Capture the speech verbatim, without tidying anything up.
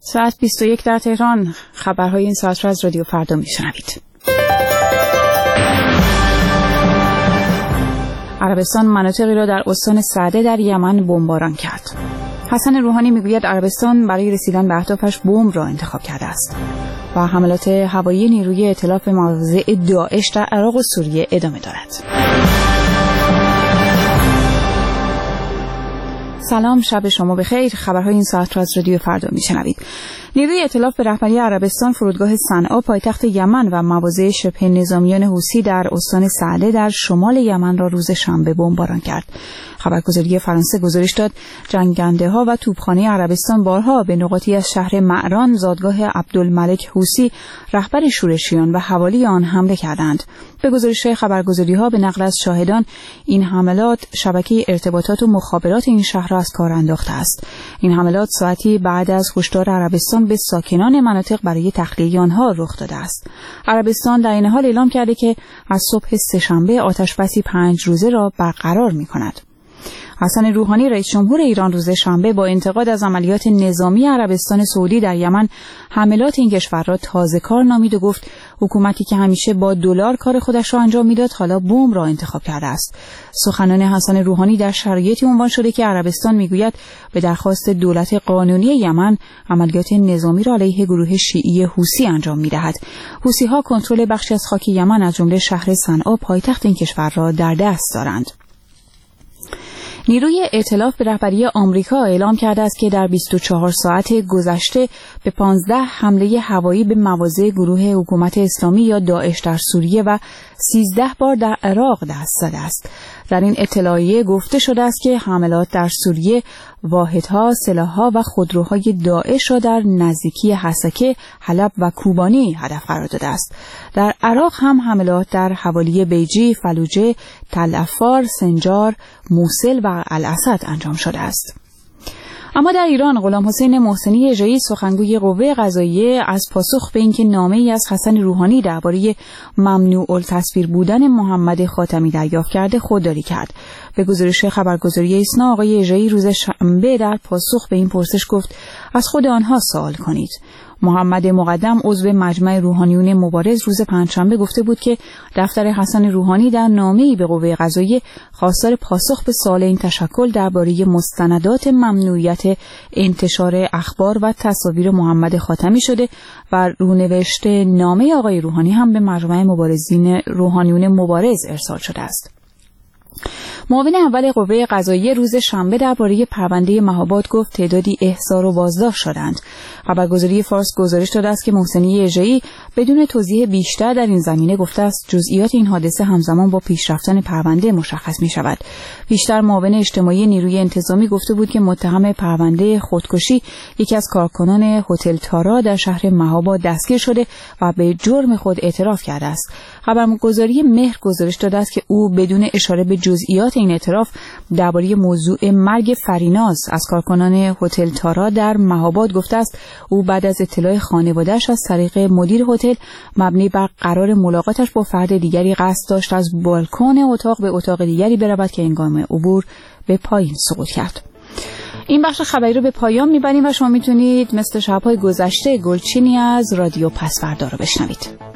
ساعت بیست و یک در تهران. خبرهای این ساعت را از رادیو فردا میشنوید. عربستان مناطقی را در استان سعده در یمن بمباران کرد. حسن روحانی میگوید عربستان برای رسیدن به اهدافش بمب را انتخاب کرده است. و حملات هوایی نیروی ائتلاف مواضع داعش در عراق و سوریه ادامه دارد. سلام، شب شما بخیر. خبرهای این ساعت را از رادیو فردا میشنوید. نیروی ائتلاف به رهبری عربستان فرودگاه صنعا پایتخت یمن و مواضع شبه نظامیان حوثی در استان سعده در شمال یمن را روز شنبه بمباران کرد. خبرگزاری فرانسه گزارش داد جنگنده‌ها و توپخانه عربستان بارها به نقاطی از شهر معران، زادگاه عبدالملک حوثی رهبر شورشیان و حوالی آن حمله کردند. به گزارش خبرگزاری‌ها به نقل از شاهدان، این حملات شبکه ارتباطات و مخابرات این شهر را از کار انداخته است. این حملات ساعتی بعد از هشدار عربستان به ساکنان مناطق برای تخلیه آنها رخ داده است. عربستان در این حال اعلام کرده که از صبح سه‌شنبه آتش‌بسی پنج روزه را برقرار می‌کند. حسن روحانی رئیس جمهور ایران روز شنبه با انتقاد از عملیات نظامی عربستان سعودی در یمن حملات این کشور را تازه‌کار نامید و گفت حکومتی که همیشه با دلار کار خودش را انجام میداد حالا بمب را انتخاب کرده است. سخنان حسن روحانی در شرایطی عنوان شده که عربستان میگوید به درخواست دولت قانونی یمن عملیات نظامی را علیه گروه شیعی حوثی انجام میدهد. حوثی‌ها کنترل بخشی از خاک یمن از جمله شهر صنعا پایتخت این کشور را در دست دارند. نیروی ائتلاف به رهبری آمریکا اعلام کرده است که در بیست و چهار ساعت گذشته به پانزده حمله هوایی به مواضع گروه حکومت اسلامی یا داعش در سوریه و سیزده بار در عراق دست زده است. در این اطلاعیه گفته شده است که حملات در سوریه واحدها، سلاح‌ها و خودروهای داعش را در نزدیکی حسکه، حلب و کوبانی هدف قرار داده است. در عراق هم حملات در حوالی بیجی، فلوجه، تل افار، سنجار، موصل و الاسد انجام شده است. اما در ایران غلام حسین محسنی اژه‌ای سخنگوی قوه قضاییه از پاسخ به اینکه نامه‌ای از حسن روحانی درباره ممنوع التصویر بودن محمد خاتمی دریافت کرده خودداری کرد. به گزارش خبرگزاری ایسنا آقای اژه‌ای روز شنبه در پاسخ به این پرسش گفت از خود آنها سوال کنید. محمد مقدم عضو مجمع روحانیون مبارز روز پنجشنبه گفته بود که دفتر حسن روحانی در نامه‌ای به قوه قضاییه خواستار پاسخ به سوال این تشکل درباره مستندات ممنوعیت انتشار اخبار و تصاویر محمد خاتمی شده و رونوشت نامه آقای روحانی هم به مجمع مبارزین روحانیون مبارز ارسال شده است. معاون اول قوه قضاییه روز شنبه درباره پرونده مهاباد گفت تعدادی احضار و بازداشت شدند. خبرگزاری فارس گزارش داده است که محسنی اژه‌ای بدون توضیح بیشتر در این زمینه گفته است جزئیات این حادثه همزمان با پیشرفتن پرونده مشخص می شود. بیشتر معاون اجتماعی نیروی انتظامی گفته بود که متهم پرونده خودکشی یکی از کارکنان هتل تارا در شهر مهاباد دستگیر شده و به جرم خود اعتراف کرده است. خبرگزاری مهر گزارش داده است که او بدون اشاره به جزئیات این اعتراف درباره موضوع مرگ فریناز از کارکنان هتل تارا در مهاباد گفته است او بعد از اطلاع خانواده‌اش از طریق مدیر هتل مبنی بر قرار ملاقاتش با فرد دیگری قصد داشت از بالکن اتاق به اتاق دیگری برود که هنگام عبور به پایین سقوط کرد. این بخش خبری رو به پایان میبریم و شما میتونید مثل شب‌های گذشته گلچینی از رادیو پسوردا رو بشنوید.